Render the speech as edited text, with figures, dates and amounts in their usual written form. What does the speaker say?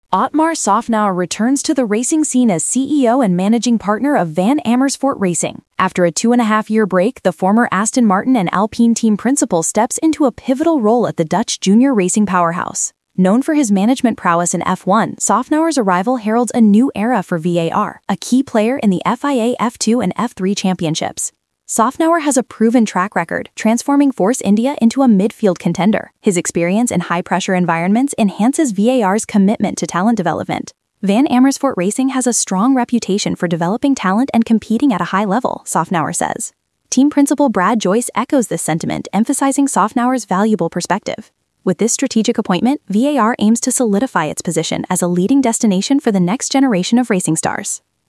Otmar Szafnauer returns to the racing scene as CEO and managing partner of Van Amersfoort Racing. After a 2.5-year break, the former Aston Martin and Alpine team principal steps into a pivotal role at the Dutch junior racing powerhouse. Known for his management prowess in F1, Szafnauer's arrival heralds a new era for VAR, a key player in the FIA F2 and F3 championships. Szafnauer has a proven track record, transforming Force India into a midfield contender. His experience in high-pressure environments enhances VAR's commitment to talent development. Van Amersfoort Racing has a strong reputation for developing talent and competing at a high level, Szafnauer says. Team principal Brad Joyce echoes this sentiment, emphasizing Szafnauer's valuable perspective. With this strategic appointment, VAR aims to solidify its position as a leading destination for the next generation of racing stars.